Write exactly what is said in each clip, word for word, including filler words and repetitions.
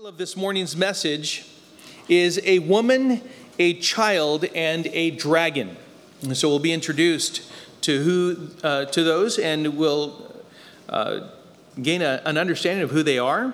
Of this morning's message is a woman, a child, and a dragon. And so we'll be introduced to who uh, to those, and we'll uh, gain a, an understanding of who they are.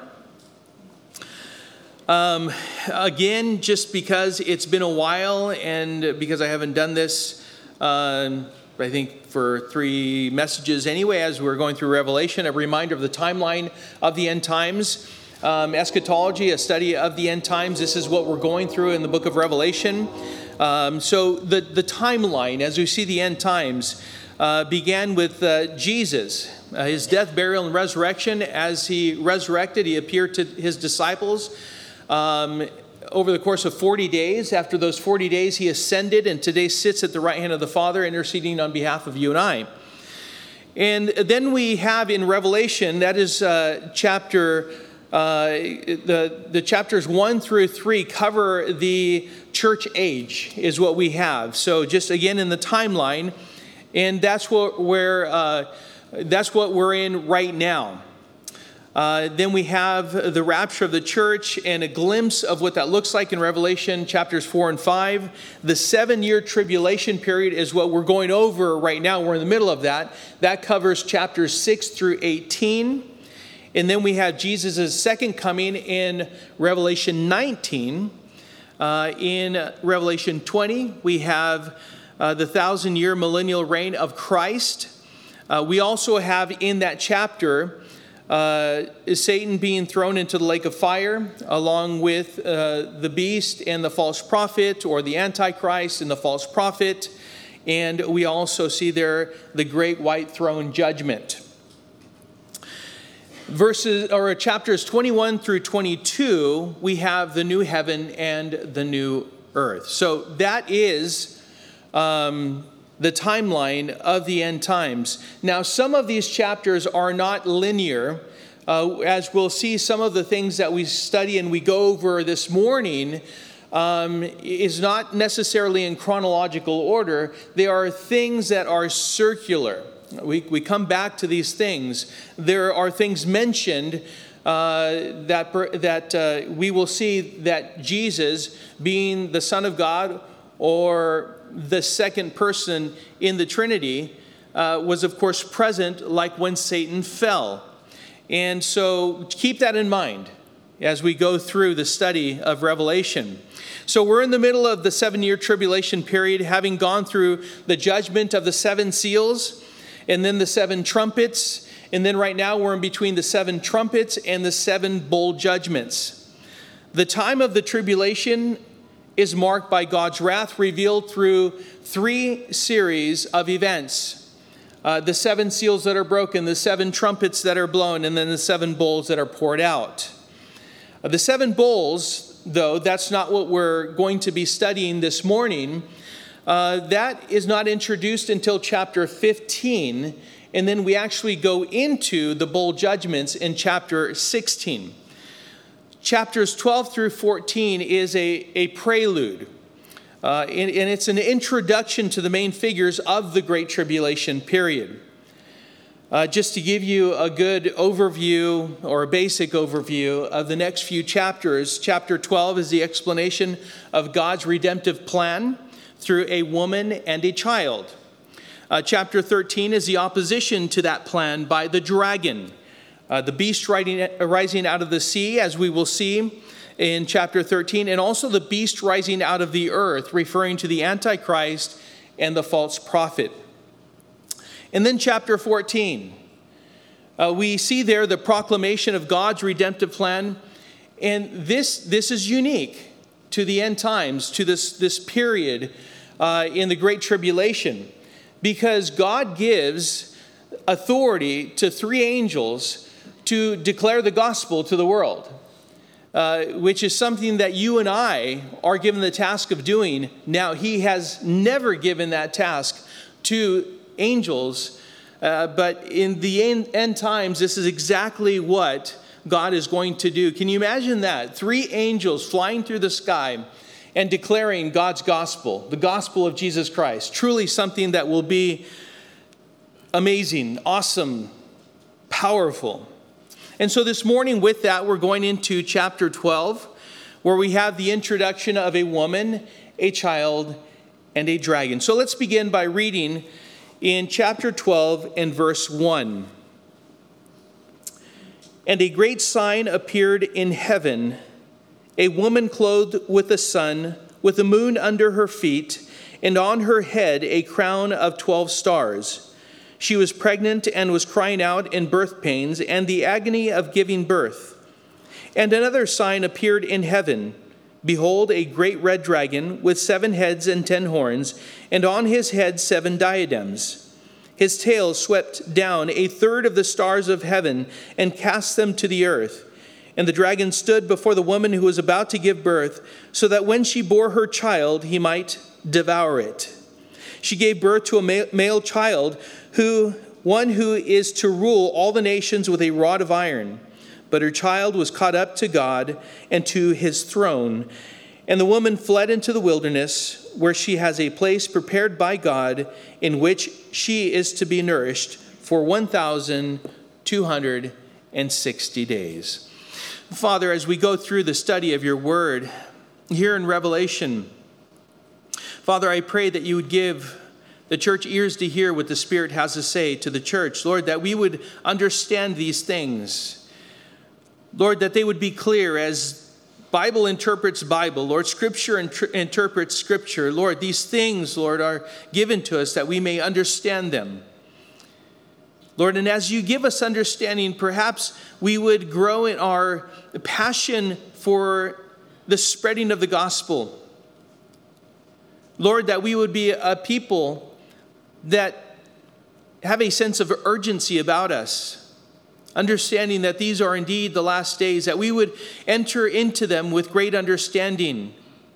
Um, again, just because it's been a while, and because I haven't done this, uh, I think for three messages anyway, as we're going through Revelation, a reminder of the timeline of the end times. Um, eschatology, a study of the end times. This is what we're going through in the book of Revelation. Um, so the, the timeline, as we see the end times, uh, began with uh, Jesus, uh, his death, burial, and resurrection. As he resurrected, he appeared to his disciples um, over the course of forty days. After those forty days, he ascended and today sits at the right hand of the Father, interceding on behalf of you and I. And then we have in Revelation, that is uh, chapter Uh, the, the chapters one through three cover the church age, is what we have. So just again in the timeline, and that's what we're uh, that's what we're in right now. Uh, then we have the rapture of the church and a glimpse of what that looks like in Revelation chapters four and five. The seven-year tribulation period is what we're going over right now. We're in the middle of that. That covers chapters six through eighteen. And then we have Jesus' second coming in Revelation nineteen. Uh, in Revelation twenty, we have uh, the thousand-year millennial reign of Christ. Uh, we also have in that chapter uh, Satan being thrown into the lake of fire, along with uh, the beast and the false prophet, or the Antichrist and the false prophet. And we also see there the great white throne judgment. Verses or chapters twenty-one through twenty-two, we have the new heaven and the new earth. So that is um, the timeline of the end times. Now, some of these chapters are not linear. Uh, as we'll see, some of the things that we study and we go over this morning um, is not necessarily in chronological order. They are things that are circular. We we come back to these things. There are things mentioned uh, that that uh, we will see that Jesus, being the Son of God or the second person in the Trinity, uh, was of course present, like when Satan fell. And so keep that in mind as we go through the study of Revelation. So we're in the middle of the seven-year tribulation period, having gone through the judgment of the seven seals, and then the seven trumpets. And then right now we're in between the seven trumpets and the seven bowl judgments. The time of the tribulation is marked by God's wrath revealed through three series of events. Uh, the seven seals that are broken, the seven trumpets that are blown, and then the seven bowls that are poured out. Uh, the seven bowls, though, that's not what we're going to be studying this morning. Uh, that is not introduced until chapter fifteen, and then we actually go into the bowl judgments in chapter sixteen. Chapters twelve through fourteen is a, a prelude, uh, and, and it's an introduction to the main figures of the Great Tribulation period. Uh, just to give you a good overview, or a basic overview of the next few chapters, chapter twelve is the explanation of God's redemptive plan through a woman and a child. Uh, chapter thirteen is the opposition to that plan by the dragon, uh, the beast riding, rising out of the sea, as we will see in chapter thirteen, and also the beast rising out of the earth, referring to the Antichrist and the false prophet. And then chapter fourteen, uh, we see there the proclamation of God's redemptive plan, and this, this is unique to the end times, to this, this period Uh, in the Great Tribulation, because God gives authority to three angels to declare the gospel to the world, uh, which is something that you and I are given the task of doing. Now, he has never given that task to angels, uh, but in the end, end times, this is exactly what God is going to do. Can you imagine that? Three angels flying through the sky and declaring God's gospel, the gospel of Jesus Christ. Truly something that will be amazing, awesome, powerful. And so this morning with that, we're going into chapter twelve, where we have the introduction of a woman, a child, and a dragon. So let's begin by reading in chapter twelve and verse one. And a great sign appeared in heaven, a woman clothed with the sun, with the moon under her feet, and on her head a crown of twelve stars. She was pregnant and was crying out in birth pains and the agony of giving birth. And another sign appeared in heaven. Behold, a great red dragon with seven heads and ten horns, and on his head seven diadems. His tail swept down a third of the stars of heaven and cast them to the earth. And the dragon stood before the woman who was about to give birth, so that when she bore her child, he might devour it. She gave birth to a male child, who one who is to rule all the nations with a rod of iron. But her child was caught up to God and to his throne. And the woman fled into the wilderness, where she has a place prepared by God, in which she is to be nourished for one thousand two hundred sixty days. Father, as we go through the study of your word here in Revelation, Father, I pray that you would give the church ears to hear what the Spirit has to say to the church. Lord, that we would understand these things. Lord, that they would be clear as Bible interprets Bible. Lord, Scripture inter- interprets Scripture. Lord, these things, Lord, are given to us that we may understand them. Lord, and as you give us understanding, perhaps we would grow in our passion for the spreading of the gospel. Lord, that we would be a people that have a sense of urgency about us, understanding that these are indeed the last days, that we would enter into them with great understanding.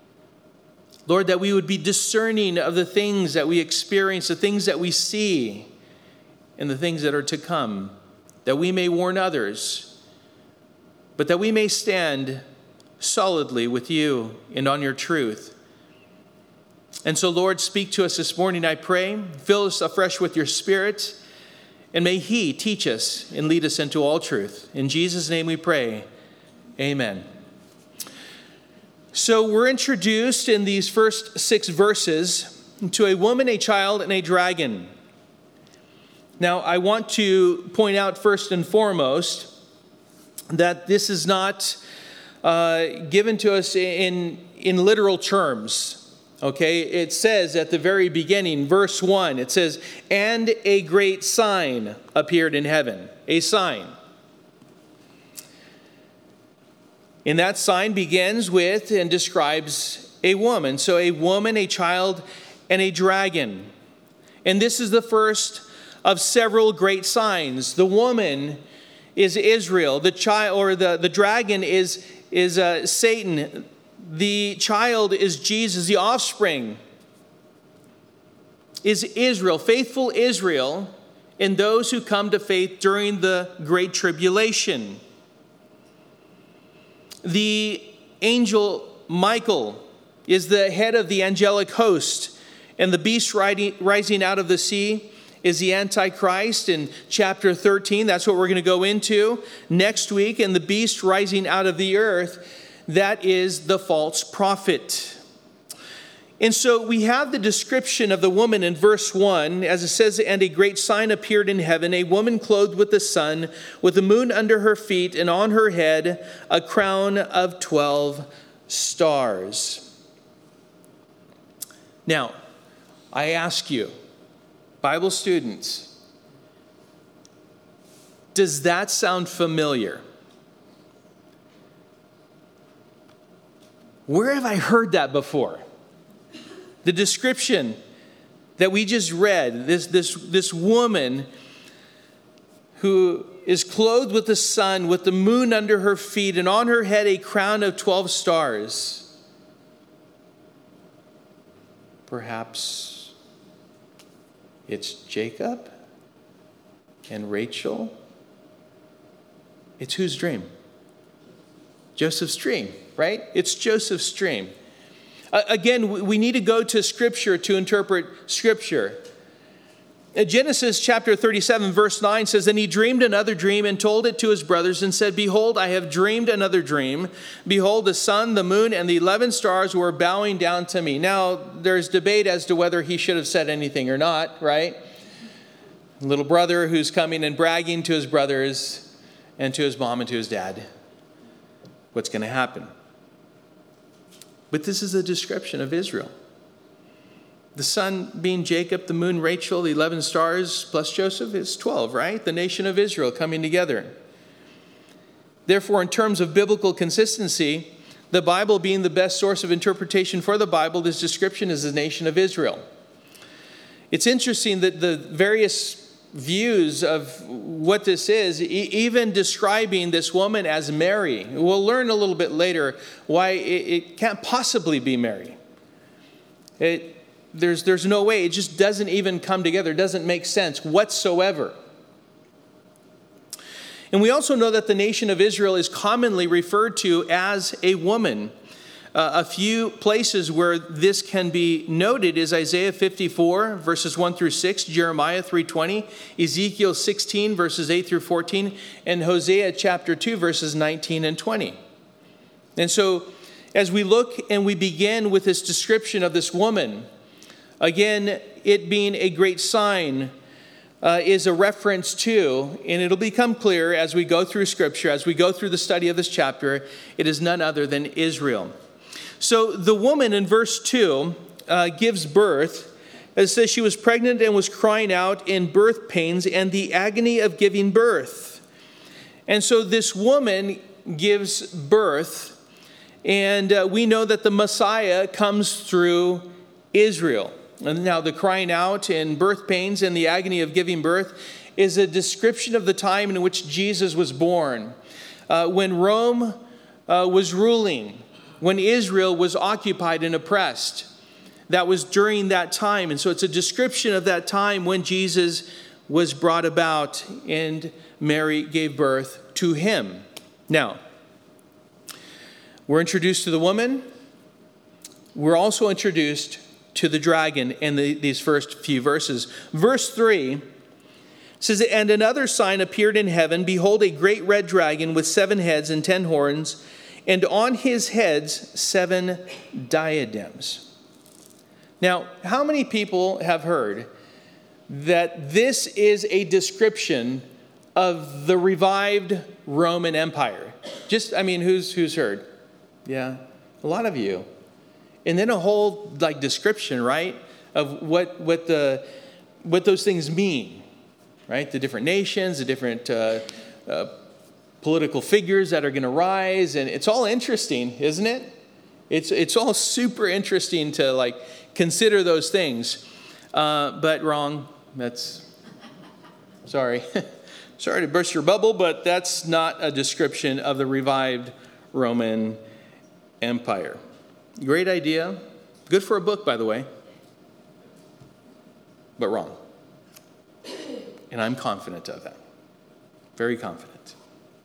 Lord, that we would be discerning of the things that we experience, the things that we see, and the things that are to come, that we may warn others, but that we may stand solidly with you and on your truth. And so, Lord, speak to us this morning, I pray. Fill us afresh with your Spirit, and may he teach us and lead us into all truth. In Jesus' name we pray. Amen. So we're introduced in these first six verses to a woman, a child, and a dragon. Now, I want to point out first and foremost that this is not uh, given to us in, in literal terms. Okay, it says at the very beginning, verse one, it says, and a great sign appeared in heaven. A sign. And that sign begins with and describes a woman. So a woman, a child, and a dragon. And this is the first of several great signs. The woman is Israel. The child, or the, the dragon is, is uh, Satan. The child is Jesus. The offspring is Israel, faithful Israel, and those who come to faith during the Great Tribulation. The angel Michael is the head of the angelic host, and the beast rising out of the sea is the Antichrist in chapter thirteen. That's what we're going to go into next week. And the beast rising out of the earth, that is the false prophet. And so we have the description of the woman in verse one, as it says, and a great sign appeared in heaven, a woman clothed with the sun, with the moon under her feet, and on her head a crown of twelve stars. Now, I ask you, Bible students, does that sound familiar? Where have I heard that before? The description that we just read, this, this, this woman who is clothed with the sun, with the moon under her feet, and on her head a crown of twelve stars. Perhaps it's Jacob and Rachel. It's whose dream? Joseph's dream, right? It's Joseph's dream. Uh, again, we need to go to Scripture to interpret Scripture. Genesis chapter thirty-seven, verse nine says, "And he dreamed another dream and told it to his brothers and said, Behold, I have dreamed another dream. Behold, the sun, the moon, and the eleven stars were bowing down to me." Now, there's debate as to whether he should have said anything or not, right? Little brother who's coming and bragging to his brothers and to his mom and to his dad. What's going to happen? But this is a description of Israel. The sun being Jacob, the moon Rachel, the eleven stars plus Joseph is twelve, right? The nation of Israel coming together. Therefore, in terms of biblical consistency, the Bible being the best source of interpretation for the Bible, this description is the nation of Israel. It's interesting that the various views of what this is, e- even describing this woman as Mary. We'll learn a little bit later why it, it can't possibly be Mary. It There's, there's no way. It just doesn't even come together. It doesn't make sense whatsoever. And we also know that the nation of Israel is commonly referred to as a woman. Uh, a few places where this can be noted is Isaiah fifty-four, verses one through six, Jeremiah three twenty, Ezekiel sixteen, verses eight through fourteen, and Hosea chapter two, verses nineteen and twenty. And so, as we look and we begin with this description of this woman, again, it being a great sign uh, is a reference to, and it'll become clear as we go through Scripture, as we go through the study of this chapter, it is none other than Israel. So the woman in verse two uh, gives birth. It says she was pregnant and was crying out in birth pains and the agony of giving birth. And so this woman gives birth, and uh, we know that the Messiah comes through Israel. And now the crying out and birth pains and the agony of giving birth is a description of the time in which Jesus was born. Uh, when Rome uh, was ruling, when Israel was occupied and oppressed, that was during that time. And so it's a description of that time when Jesus was brought about and Mary gave birth to him. Now, we're introduced to the woman. We're also introduced to the dragon in the, these first few verses. Verse three says, "And another sign appeared in heaven. Behold, a great red dragon with seven heads and ten horns, and on his heads seven diadems." Now, how many people have heard that this is a description of the revived Roman Empire? Just, I mean, who's who's heard? Yeah, a lot of you. And then a whole like description, right, of what what the what those things mean, right? The different nations, the different uh, uh, political figures that are going to rise, and it's all interesting, isn't it? It's it's all super interesting to like consider those things, uh, but wrong. That's sorry, sorry to burst your bubble, but that's not a description of the revived Roman Empire. Great idea. Good for a book, by the way. But wrong. And I'm confident of that. Very confident.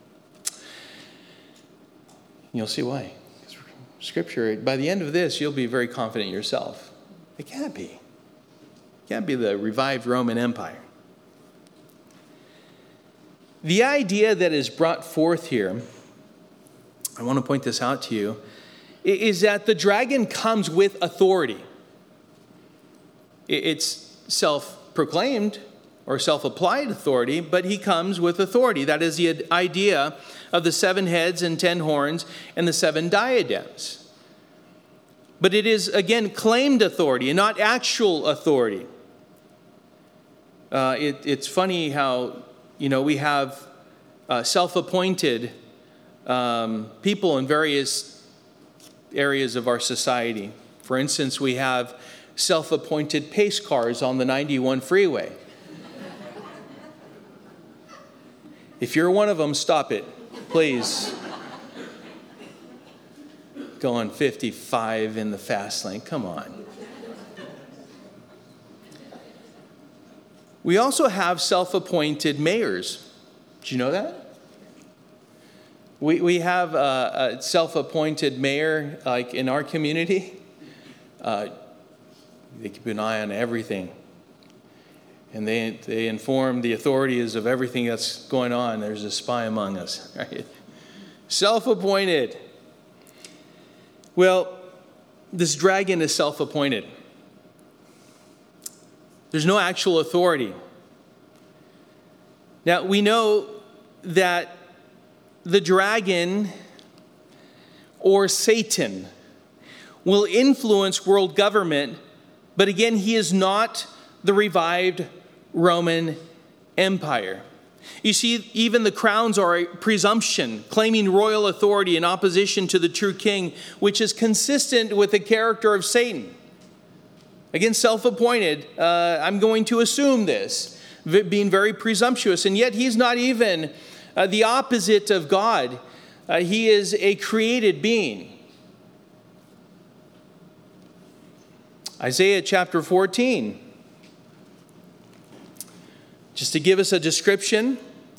You'll see why. Scripture, by the end of this, you'll be very confident yourself. It can't be. It can't be the revived Roman Empire. The idea that is brought forth here, I want to point this out to you, is that the dragon comes with authority. It's self-proclaimed or self-applied authority, but he comes with authority. That is the idea of the seven heads and ten horns and the seven diadems. But it is, again, claimed authority and not actual authority. Uh, it, it's funny how, you know, we have uh, self-appointed um, people in various areas of our society. For instance, we have self-appointed pace cars on the ninety-one freeway. If you're one of them, stop it, please. Going fifty-five in the fast lane, come on. We also have self-appointed mayors. Did you know that? We we have a, a self-appointed mayor, like in our community. Uh, they keep an eye on everything. And they, they inform the authorities of everything that's going on. There's a spy among us, right? Self-appointed. Well, this dragon is self-appointed. There's no actual authority. Now, we know that the dragon or Satan will influence world government, but again, he is not the revived Roman Empire. You see, even the crowns are a presumption, claiming royal authority in opposition to the true king, which is consistent with the character of Satan. Again, self-appointed, uh, I'm going to assume this, being very presumptuous, and yet he's not even uh, the opposite of God. Uh, he is a created being. Isaiah chapter fourteen. Just to give us a description,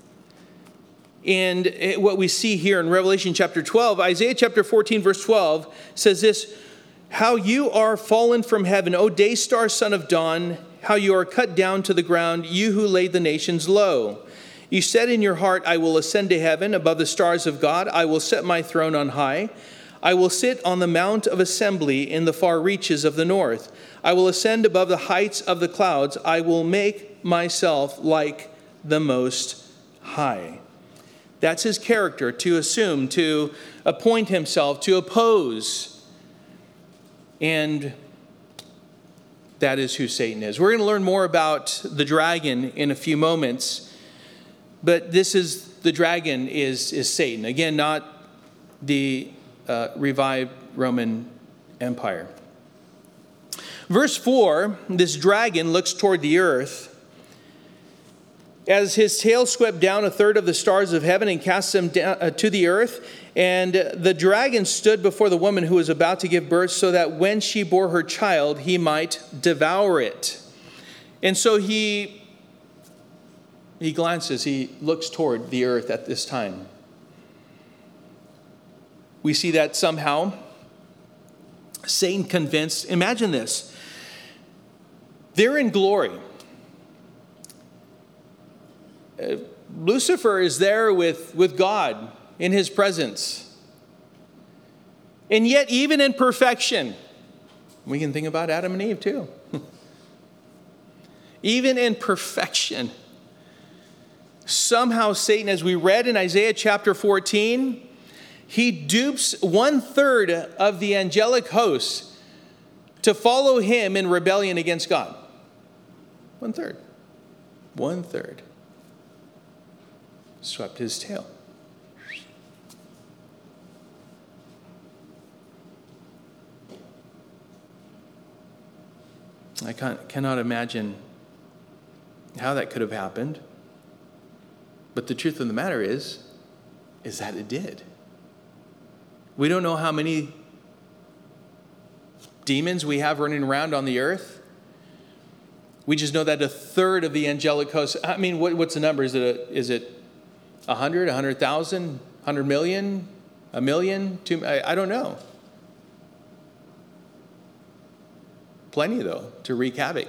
and what we see here in Revelation chapter twelve, Isaiah chapter fourteen, verse twelve says this, "How you are fallen from heaven, O day star, son of dawn, how you are cut down to the ground, you who laid the nations low. You said in your heart, I will ascend to heaven above the stars of God. I will set my throne on high. I will sit on the mount of assembly in the far reaches of the north. I will ascend above the heights of the clouds. I will make myself like the Most High." That's his character, to assume, to appoint himself, to oppose. And that is who Satan is. We're going to learn more about the dragon in a few moments. But this is, the dragon is, is Satan. Again, not the uh, revived Roman Empire. Verse four, this dragon looks toward the earth. As his tail swept down a third of the stars of heaven and cast them down, uh, to the earth. And the dragon stood before the woman who was about to give birth, so that when she bore her child, he might devour it. And so he... He glances, he looks toward the earth at this time. We see that somehow Satan convinced, imagine this, they're in glory. Uh, Lucifer is there with, with God in his presence. And yet, even in perfection, we can think about Adam and Eve too. Even in perfection, somehow Satan, as we read in Isaiah chapter fourteen, he dupes one third of the angelic hosts to follow him in rebellion against God. One third. One third. Swept his tail. I can't, cannot imagine how that could have happened. But the truth of the matter is, is that it did. We don't know how many demons we have running around on the earth. We just know that a third of the angelic host, I mean, what, what's the number? Is it a, is it a hundred, a hundred thousand, a hundred million, a million, two, I, I don't know. Plenty, though, to wreak havoc.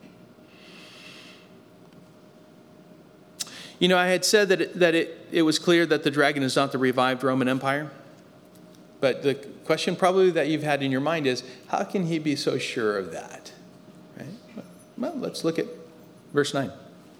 You know, I had said that, it, that it, it was clear that the dragon is not the revived Roman Empire. But the question probably that you've had in your mind is, how can he be so sure of that? Right? Well, let's look at verse nine.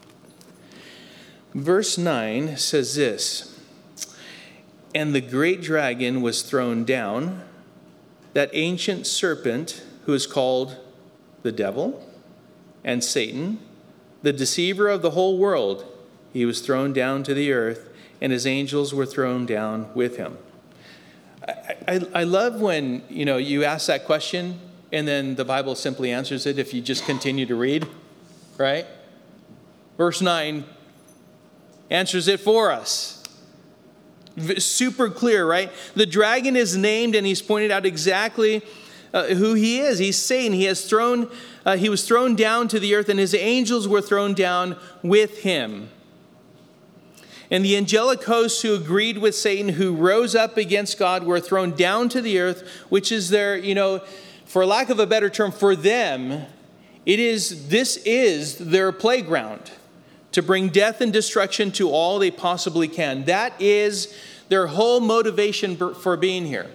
Verse nine says this, "And the great dragon was thrown down, that ancient serpent who is called the devil and Satan, the deceiver of the whole world. He was thrown down to the earth, and his angels were thrown down with him." I, I, I love when, you know, you ask that question, and then the Bible simply answers it if you just continue to read, right? Verse nine answers it for us. Super clear, right? The dragon is named, and he's pointed out exactly uh, who he is. He's Satan. He has thrown. Uh, he was thrown down to the earth, and his angels were thrown down with him. And the angelic hosts who agreed with Satan, who rose up against God, were thrown down to the earth, which is their, you know, for lack of a better term, for them, It is, this is their playground, to bring death and destruction to all they possibly can. That is their whole motivation for being here.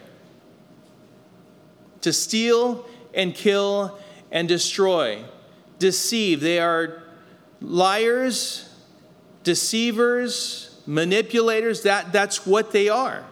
To steal and kill and destroy, deceive. They are liars, deceivers, manipulators. That, that's what they are.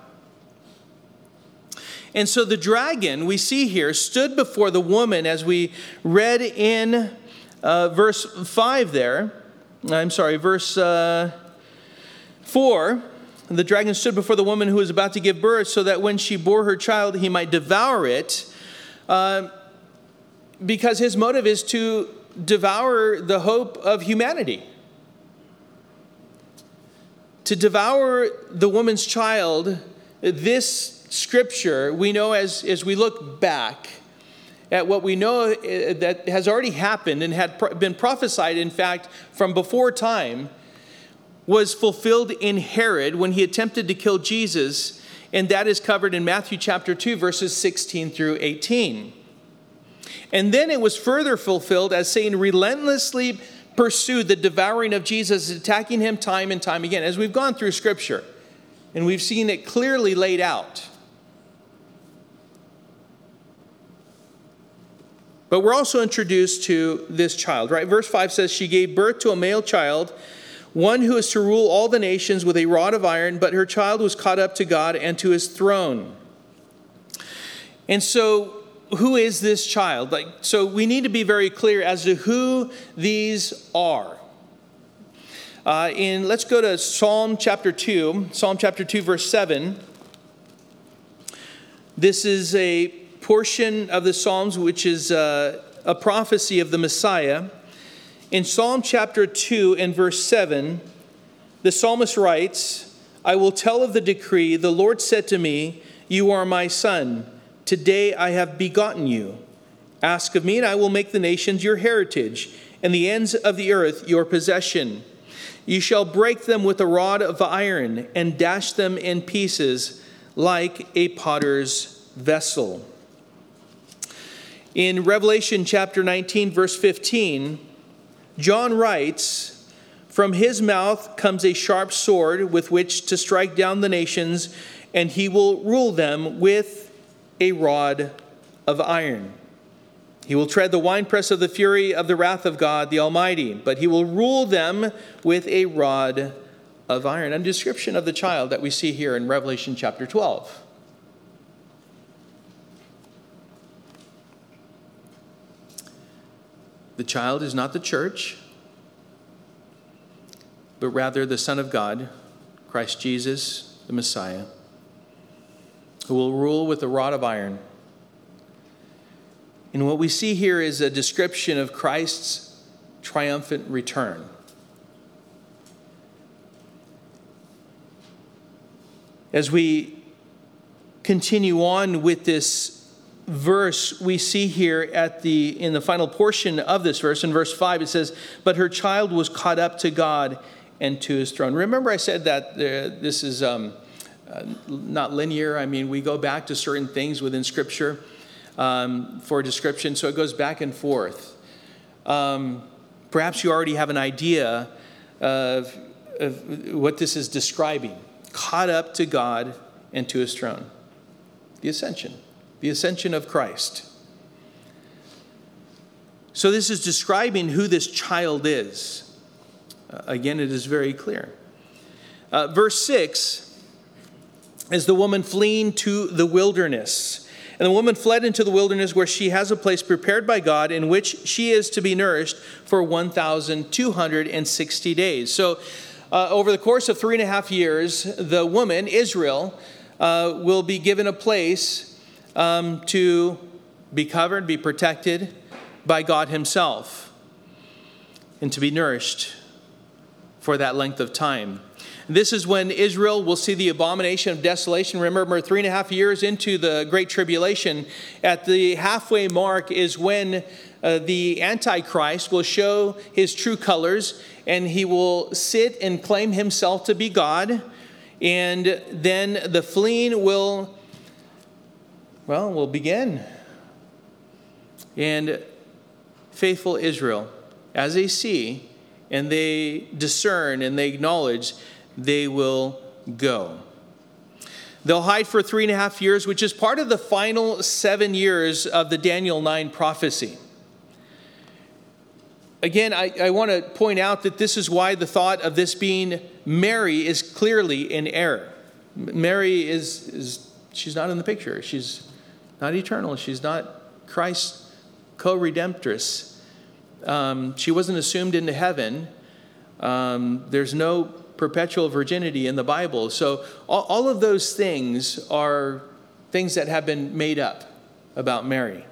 And so the dragon we see here stood before the woman, as we read in uh, verse five there. I'm sorry, verse uh, four. The dragon stood before the woman who was about to give birth, so that when she bore her child, he might devour it, uh, because his motive is to devour the hope of humanity. To devour the woman's child. This Scripture, we know as, as we look back at what we know that has already happened and had been prophesied, in fact, from before time, was fulfilled in Herod when he attempted to kill Jesus, and that is covered in Matthew chapter two, verses sixteen through eighteen. And then it was further fulfilled as Satan relentlessly pursued the devouring of Jesus, attacking him time and time again, as we've gone through Scripture, and we've seen it clearly laid out. But we're also introduced to this child, right? Verse five says, she gave birth to a male child, one who is to rule all the nations with a rod of iron, but her child was caught up to God and to his throne. And so, who is this child? Like, so we need to be very clear as to who these are. Uh, in let's go to Psalm chapter two, Psalm chapter two, verse seven. This is a portion of the Psalms which is uh, a prophecy of the Messiah. In Psalm chapter two and verse seven, the psalmist writes, I will tell of the decree. The Lord said to me, you are my son. Today I have begotten you. Ask of me, and I will make the nations your heritage, and the ends of the earth your possession. You shall break them with a rod of iron, and dash them in pieces like a potter's vessel. In Revelation chapter nineteen, verse fifteen, John writes, from his mouth comes a sharp sword with which to strike down the nations, and he will rule them with a rod of iron. He will tread the winepress of the fury of the wrath of God the Almighty, but he will rule them with a rod of iron. A description of the child that we see here in Revelation chapter twelve. The child is not the church, but rather the Son of God, Christ Jesus, the Messiah, who will rule with a rod of iron. And what we see here is a description of Christ's triumphant return. As we continue on with this verse, we see here at the in the final portion of this verse, in verse five, it says, but her child was caught up to God and to his throne. Remember I said that there, this is um, uh, not linear. I mean, we go back to certain things within Scripture um, for description, so it goes back and forth. Um, perhaps you already have an idea of, of what this is describing. Caught up to God and to his throne. The ascension. The ascension of Christ. So this is describing who this child is. Uh, again, it is very clear. Uh, verse six is the woman fleeing to the wilderness. And the woman fled into the wilderness where she has a place prepared by God in which she is to be nourished for one thousand two hundred sixty days. So uh, over the course of three and a half years, the woman, Israel, uh, will be given a place Um, to be covered, be protected by God himself, and to be nourished for that length of time. This is when Israel will see the abomination of desolation. Remember, three and a half years into the Great Tribulation, at the halfway mark is when uh, the Antichrist will show his true colors, and he will sit and claim himself to be God, and then the fleeing will Well, we'll begin. And faithful Israel, as they see and they discern and they acknowledge, they will go. They'll hide for three and a half years, which is part of the final seven years of the Daniel nine prophecy. Again, I, I want to point out that this is why the thought of this being Mary is clearly in error. Mary is, is she's not in the picture. She's not eternal. She's not Christ's co-redemptress. Um, she wasn't assumed into heaven. Um, there's no perpetual virginity in the Bible. So all, all of those things are things that have been made up about Mary.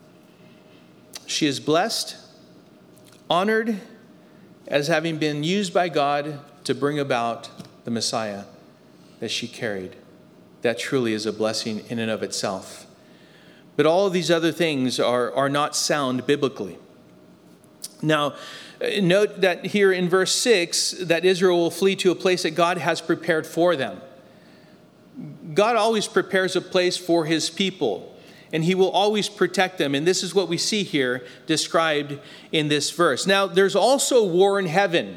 She is blessed, honored as having been used by God to bring about the Messiah that she carried. That truly is a blessing in and of itself. But all of these other things are, are not sound biblically. Now, note that here in verse six, that Israel will flee to a place that God has prepared for them. God always prepares a place for his people, and he will always protect them. And this is what we see here described in this verse. Now, there's also war in heaven.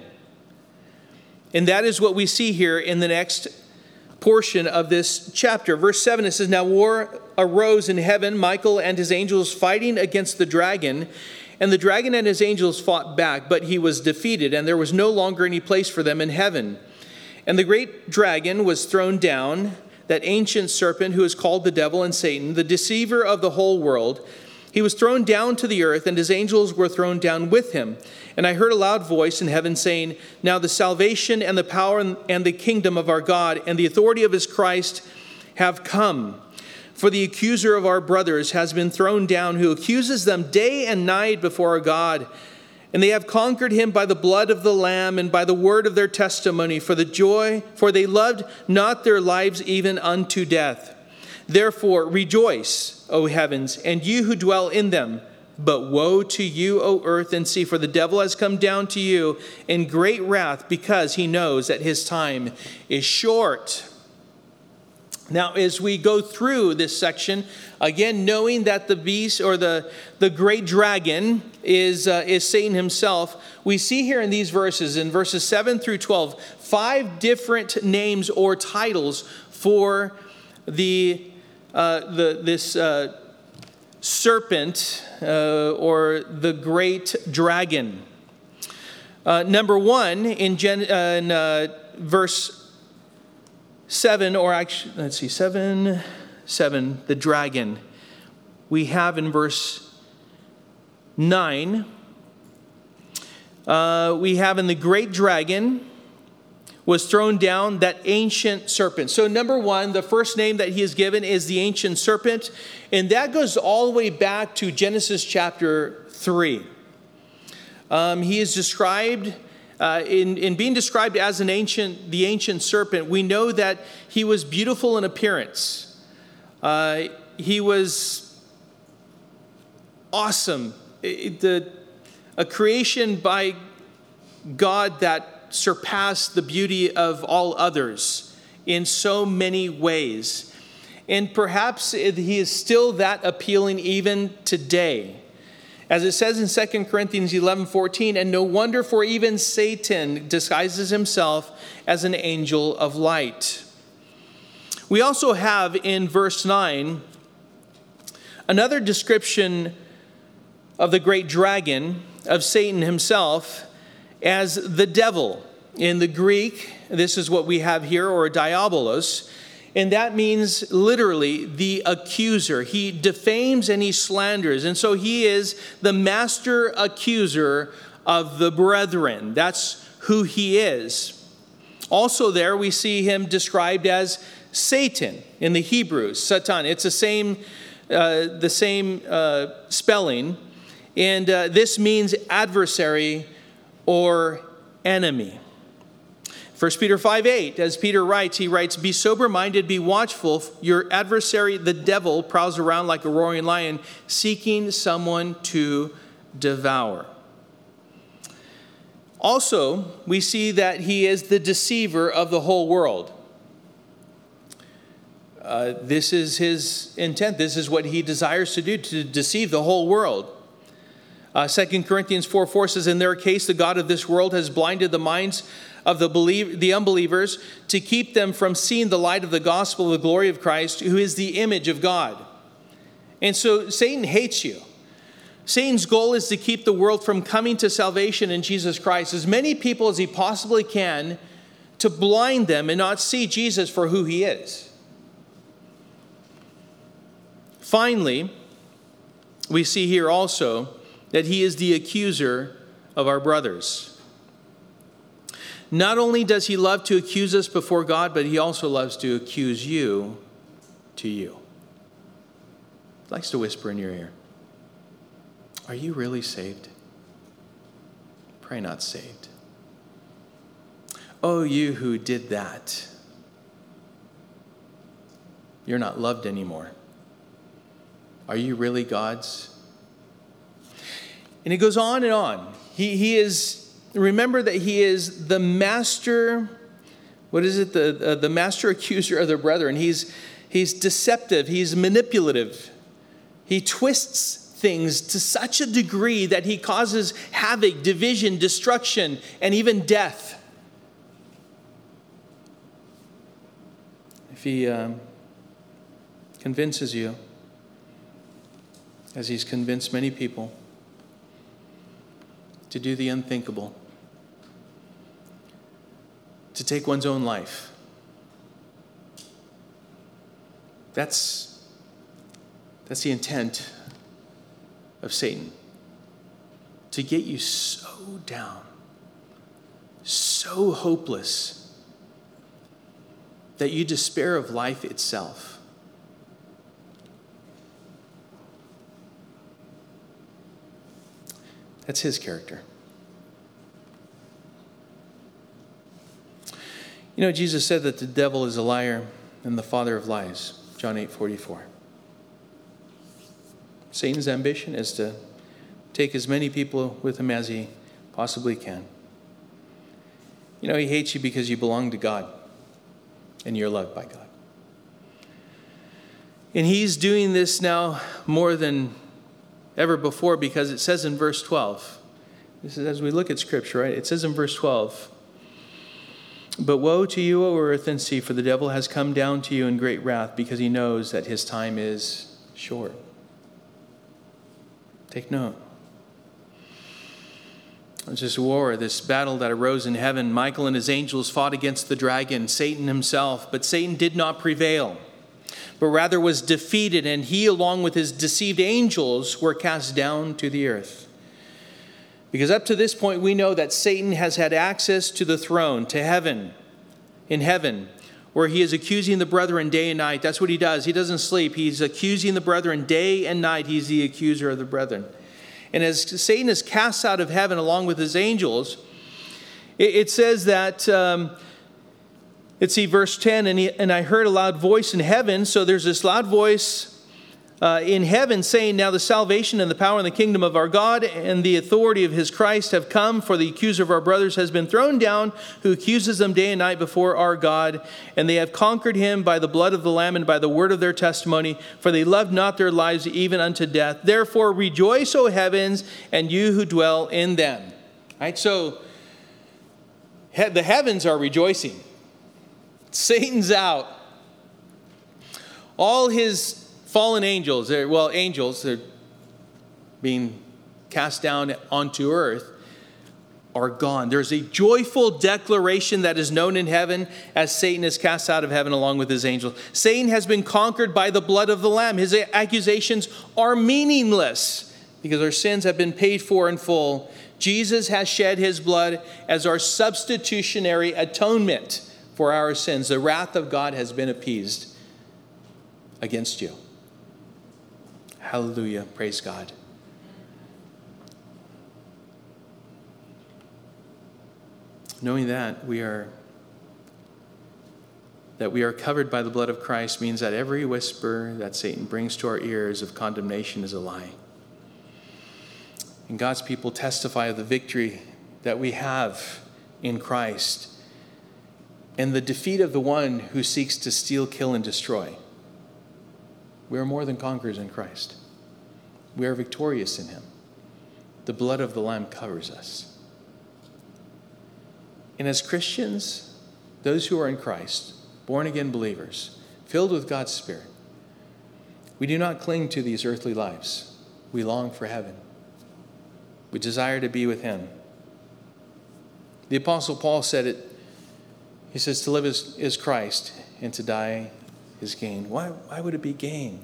And that is what we see here in the next portion of this chapter. Verse seven, it says, "Now war arose in heaven, Michael and his angels fighting against the dragon. And the dragon and his angels fought back, but he was defeated, and there was no longer any place for them in heaven. And the great dragon was thrown down, that ancient serpent who is called the devil and Satan, the deceiver of the whole world. He was thrown down to the earth, and his angels were thrown down with him. And I heard a loud voice in heaven saying, Now the salvation and the power and the kingdom of our God and the authority of his Christ have come. For the accuser of our brothers has been thrown down, who accuses them day and night before our God. And they have conquered him by the blood of the Lamb and by the word of their testimony, for the joy, for they loved not their lives even unto death. Therefore rejoice, O heavens, and you who dwell in them. But woe to you, O earth and sea, for the devil has come down to you in great wrath, because he knows that his time is short." Now, as we go through this section, again, knowing that the beast or the, the great dragon is, uh, is Satan himself, we see here in these verses, in verses seven through twelve, five different names or titles for the, uh, the this uh, serpent uh, or the great dragon. Uh, number one, in, Gen, uh, in uh, verse Seven, or actually, let's see, seven, seven, the dragon. We have in verse nine, uh, we have in the great dragon was thrown down, that ancient serpent. So number one, the first name that he is given is the ancient serpent. And that goes all the way back to Genesis chapter three. Um, he is described Uh, in, in being described as an ancient, the ancient serpent. We know that he was beautiful in appearance. Uh, he was awesome. It, the, a creation by God that surpassed the beauty of all others in so many ways. And perhaps he is still that appealing even today. As it says in Second Corinthians eleven fourteen, "And no wonder, for even Satan disguises himself as an angel of light." We also have in verse nine another description of the great dragon, of Satan himself, as the devil. In the Greek, this is what we have here, or diabolos. And that means literally the accuser. He defames and he slanders. And so he is the master accuser of the brethren. That's who he is. Also there we see him described as Satan in the Hebrew, Satan. It's the same, uh, the same uh, spelling. And uh, this means adversary or enemy. First Peter five eight, as Peter writes, he writes, "Be sober-minded, be watchful. Your adversary, the devil, prowls around like a roaring lion, seeking someone to devour." Also, we see that he is the deceiver of the whole world. Uh, this is his intent. This is what he desires to do, to deceive the whole world. Uh, Second Corinthians four four says, in their case, the God of this world has blinded the minds of the, believe, the unbelievers to keep them from seeing the light of the gospel of the glory of Christ, who is the image of God. And so Satan hates you. Satan's goal is to keep the world from coming to salvation in Jesus Christ, as many people as he possibly can, to blind them and not see Jesus for who he is. Finally, we see here also that he is the accuser of our brothers. Not only does he love to accuse us before God, but he also loves to accuse you to you. He likes to whisper in your ear, are you really saved? Pray not saved. Oh, you who did that, you're not loved anymore. Are you really God's? And it goes on and on. He, he is, remember that he is the master, what is it? The, uh, the master accuser of the brethren. He's, he's deceptive. He's manipulative. He twists things to such a degree that he causes havoc, division, destruction, and even death. If he um, convinces you, as he's convinced many people, to do the unthinkable, to take one's own life, that's, that's the intent of Satan, to get you so down, so hopeless, that you despair of life itself. That's his character. You know, Jesus said that the devil is a liar and the father of lies, John eight forty-four. Satan's ambition is to take as many people with him as he possibly can. You know, he hates you because you belong to God and you're loved by God. And he's doing this now more than ever before, because it says in verse twelve, this is as we look at Scripture, right? It says in verse twelve, but woe to you, O earth and sea, for the devil has come down to you in great wrath, because he knows that his time is short. Take note. It's this war, this battle that arose in heaven. Michael and his angels fought against the dragon, Satan himself, but Satan did not prevail, but rather was defeated, and he, along with his deceived angels, were cast down to the earth. Because up to this point, we know that Satan has had access to the throne, to heaven, in heaven, where he is accusing the brethren day and night. That's what he does. He doesn't sleep. He's accusing the brethren day and night. He's the accuser of the brethren. And as Satan is cast out of heaven along with his angels, it, it says that... Um, Let's see, verse ten, and, he, and I heard a loud voice in heaven. So there's this loud voice uh, in heaven saying, now the salvation and the power and the kingdom of our God and the authority of his Christ have come, for the accuser of our brothers has been thrown down, who accuses them day and night before our God. And they have conquered him by the blood of the Lamb and by the word of their testimony, for they loved not their lives even unto death. Therefore rejoice, O heavens, and you who dwell in them. All right, so he- the heavens are rejoicing. Satan's out. All his fallen angels, well, angels, they're being cast down onto earth, are gone. There's a joyful declaration that is known in heaven as Satan is cast out of heaven along with his angels. Satan has been conquered by the blood of the Lamb. His accusations are meaningless because our sins have been paid for in full. Jesus has shed his blood as our substitutionary atonement for our sins. The wrath of God has been appeased against you. Hallelujah. Praise God. Knowing that we are that we are covered by the blood of Christ means that every whisper that Satan brings to our ears of condemnation is a lie. And God's people testify of the victory that we have in Christ and the defeat of the one who seeks to steal, kill, and destroy. We are more than conquerors in Christ. We are victorious in him. the blood of the Lamb covers us. And as Christians, those who are in Christ, born-again believers, filled with God's Spirit, we do not cling to these earthly lives. We long for heaven. We desire to be with him. The Apostle Paul said it. He says, to live is, is Christ, and to die is gain. Why, why would it be gain?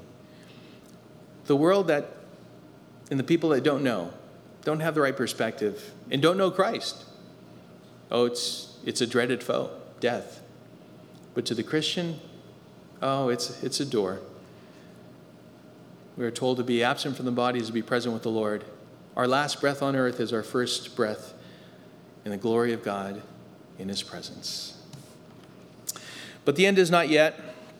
The world that, and the people that don't know, don't have the right perspective, and don't know Christ. Oh, it's it's a dreaded foe, death. But to the Christian, oh, it's it's a door. We are told to be absent from the body is to be present with the Lord. Our last breath on earth is our first breath in the glory of God in his presence. But the end is not yet.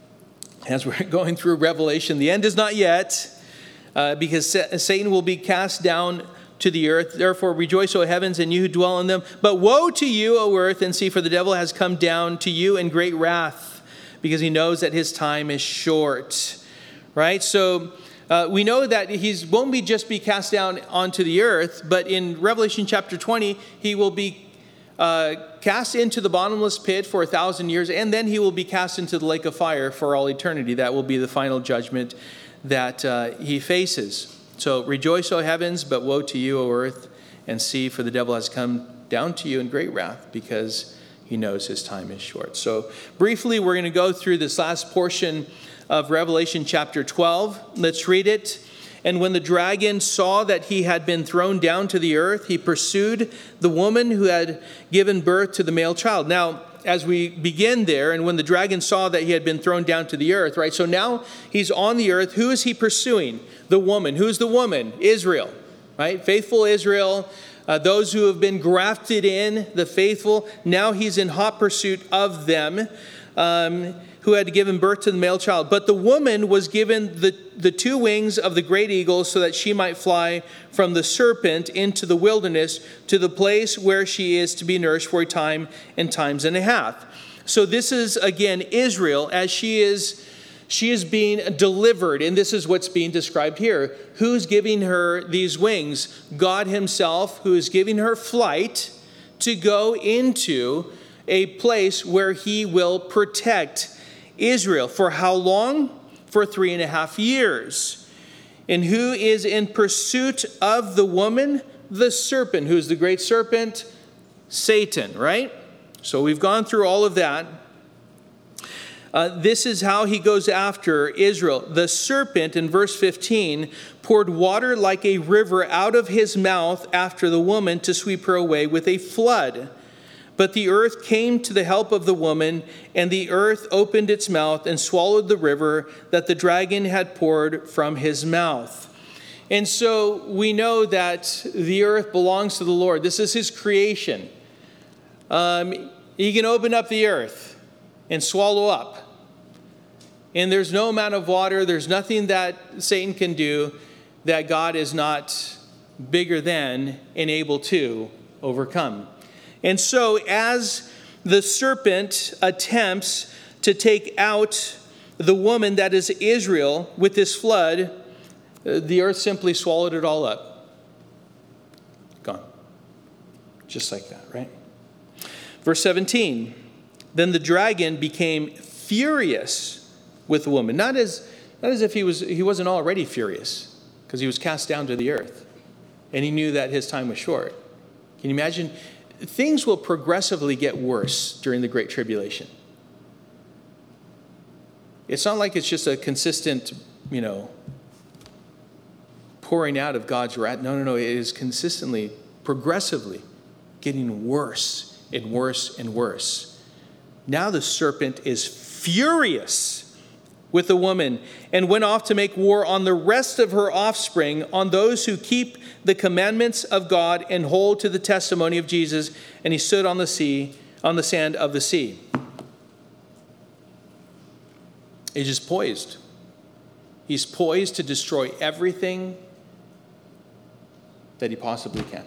As we're going through Revelation, the end is not yet, uh, because Satan will be cast down to the earth. Therefore rejoice, O heavens, and you who dwell in them. But woe to you, O earth, and sea, for the devil has come down to you in great wrath, because he knows that his time is short. Right? So uh, we know that he won't be just be cast down onto the earth, but in Revelation chapter twenty, he will be uh, cast into the bottomless pit for a thousand years, and then he will be cast into the lake of fire for all eternity. That will be the final judgment that uh, he faces. So rejoice, O heavens, but woe to you, O earth and sea, for the devil has come down to you in great wrath, because he knows his time is short. So briefly, we're going to go through this last portion of Revelation chapter twelve. Let's read it. And when the dragon saw that he had been thrown down to the earth, he pursued the woman who had given birth to the male child. Now, as we begin there, and when the dragon saw that he had been thrown down to the earth, right? So now he's on the earth. Who is he pursuing? The woman. Who's the woman? Israel, right? Faithful Israel, uh, those who have been grafted in, the faithful. Now he's in hot pursuit of them, um, who had given birth to the male child. But the woman was given the, the two wings of the great eagle, so that she might fly from the serpent into the wilderness, to the place where she is to be nourished for a time and times and a half. So this is, again, Israel as she is, she is being delivered. And this is what's being described here. Who's giving her these wings? God himself, who is giving her flight to go into a place where he will protect Israel. For how long? For three and a half years. And who is in pursuit of the woman? The serpent. Who's the great serpent? Satan, right? So we've gone through all of that. Uh, this is how he goes after Israel. The serpent, in verse fifteen, poured water like a river out of his mouth after the woman to sweep her away with a flood. But the earth came to the help of the woman, and the earth opened its mouth and swallowed the river that the dragon had poured from his mouth. And so we know that the earth belongs to the Lord. This is his creation. Um, he can open up the earth and swallow up. And there's no amount of water, there's nothing that Satan can do that God is not bigger than and able to overcome. And so as the serpent attempts to take out the woman that is Israel with this flood, the earth simply swallowed it all up. Gone. Just like that, right? Verse seventeen, then the dragon became furious with the woman. Not as, not as if he, was, he wasn't already furious, because he was cast down to the earth. And he knew that his time was short. Can you imagine? Things will progressively get worse during the Great Tribulation. It's not like it's just a consistent, you know, pouring out of God's wrath. No, no, no. It is consistently, progressively getting worse and worse and worse. Now the serpent is furious with the woman and went off to make war on the rest of her offspring, on those who keep the commandments of God and hold to the testimony of Jesus. And he stood on the sea, on the sand of the sea. He's just poised. He's poised to destroy everything that he possibly can.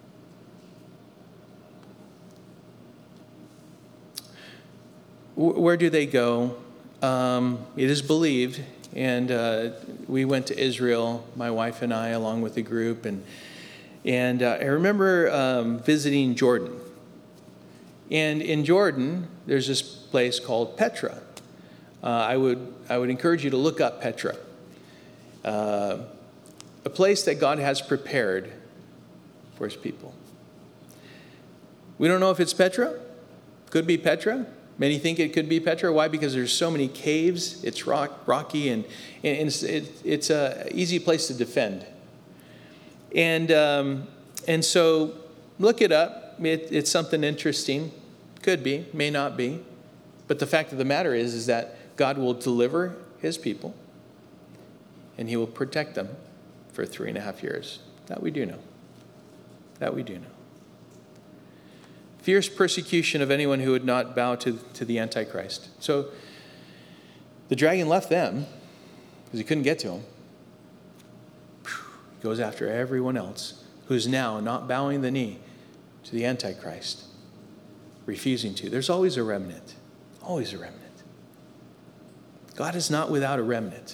Where do they go? Um, it is believed, and uh, we went to Israel, my wife and I, along with the group, and And uh, I remember um, visiting Jordan. And in Jordan, there's this place called Petra. Uh, I would I would encourage you to look up Petra. Uh, a place that God has prepared for his people. We don't know if it's Petra. Could be Petra. Many think it could be Petra. Why? Because there's so many caves. It's rock, rocky, and, and it's, it, it's an easy place to defend. And um, and so look it up. It, it's something interesting. Could be, may not be. But the fact of the matter is, is that God will deliver his people, and he will protect them for three and a half years. That we do know. That we do know. Fierce persecution of anyone who would not bow to, to the Antichrist. So the dragon left them because he couldn't get to him. He goes after everyone else who's now not bowing the knee to the Antichrist, refusing to. There's always a remnant. Always a remnant. God is not without a remnant.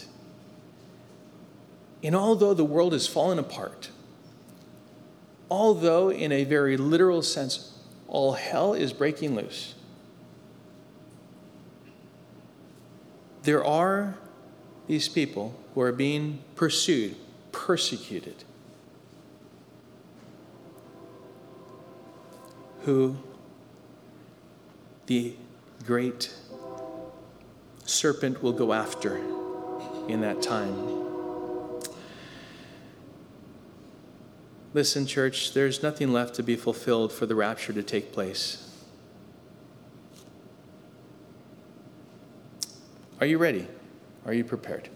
And although the world is fallen apart, although in a very literal sense, all hell is breaking loose, there are these people who are being pursued, persecuted, who the great serpent will go after in that time. Listen, church, there's nothing left to be fulfilled for the rapture to take place. Are you ready? Are you prepared?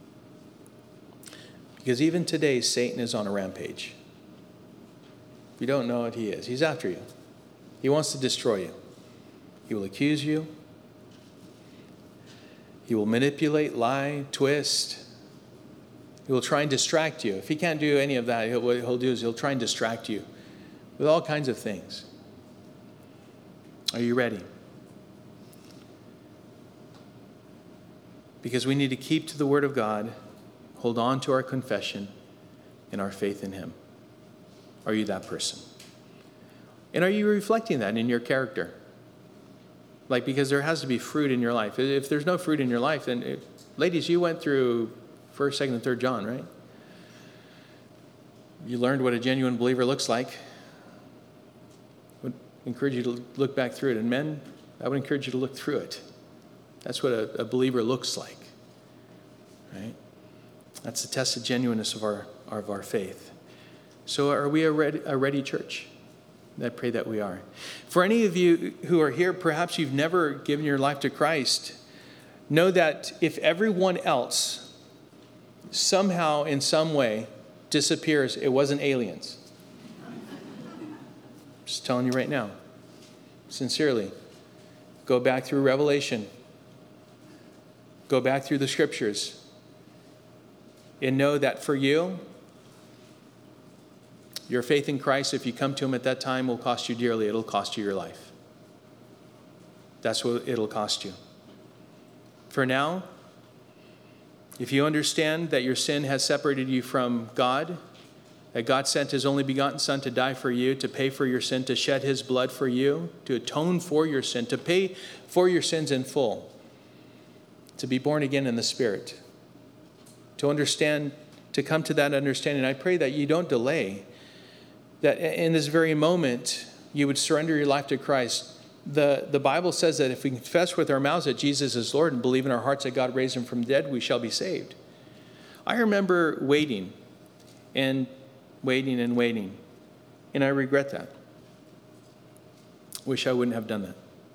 Because even today, Satan is on a rampage. If you don't know it, he is. He's after you. He wants to destroy you. He will accuse you. He will manipulate, lie, twist. He will try and distract you. If he can't do any of that, he'll, what he'll do is he'll try and distract you with all kinds of things. Are you ready? Because we need to keep to the Word of God, hold on to our confession and our faith in him. Are you that person? And are you reflecting that in your character? Like, because there has to be fruit in your life. If there's no fruit in your life, then, it, ladies, you went through First, Second, and Third John, right? You learned what a genuine believer looks like. I would encourage you to look back through it. And men, I would encourage you to look through it. That's what a, a believer looks like, right? That's the test of genuineness of our, of our faith. So are we a ready, a ready church? I pray that we are. For any of you who are here, perhaps you've never given your life to Christ, know that if everyone else somehow, in some way, disappears, it wasn't aliens. Just telling you right now. Sincerely. Go back through Revelation. Go back through the scriptures. And know that for you, your faith in Christ, if you come to him at that time, will cost you dearly. It'll cost you your life. That's what it'll cost you. For now, if you understand that your sin has separated you from God, that God sent his only begotten Son to die for you, to pay for your sin, to shed his blood for you, to atone for your sin, to pay for your sins in full, to be born again in the Spirit, to understand, to come to that understanding, I pray that you don't delay, that in this very moment you would surrender your life to Christ. The, the Bible says that if we confess with our mouths that Jesus is Lord and believe in our hearts that God raised him from the dead, we shall be saved. I remember waiting and waiting and waiting, and I regret that. Wish I wouldn't have done that.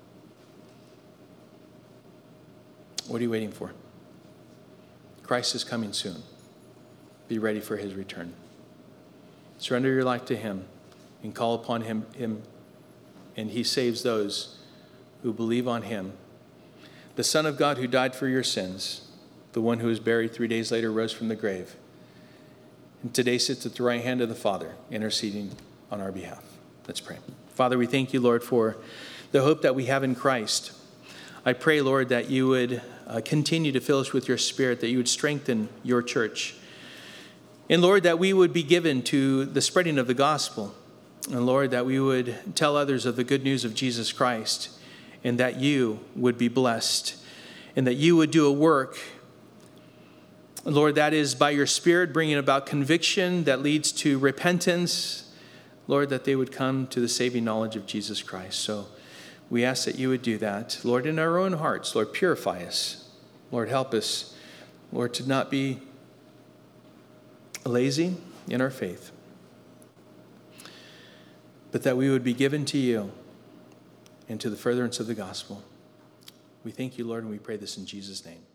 What are you waiting for? Christ is coming soon. Be ready for his return. Surrender your life to him and call upon him, him and he saves those who believe on him. The Son of God who died for your sins, the one who was buried three days later, rose from the grave, and today sits at the right hand of the Father, interceding on our behalf. Let's pray. Father, we thank you, Lord, for the hope that we have in Christ. I pray, Lord, that you would uh, continue to fill us with your Spirit, that you would strengthen your church. And Lord, that we would be given to the spreading of the gospel. And Lord, that we would tell others of the good news of Jesus Christ, and that you would be blessed, and that you would do a work, Lord, that is by your Spirit bringing about conviction that leads to repentance. Lord, that they would come to the saving knowledge of Jesus Christ. So we ask that you would do that. Lord, in our own hearts, Lord, purify us. Lord, help us, Lord, to not be lazy in our faith, but that we would be given to you and to the furtherance of the gospel. We thank you, Lord, and we pray this in Jesus' name.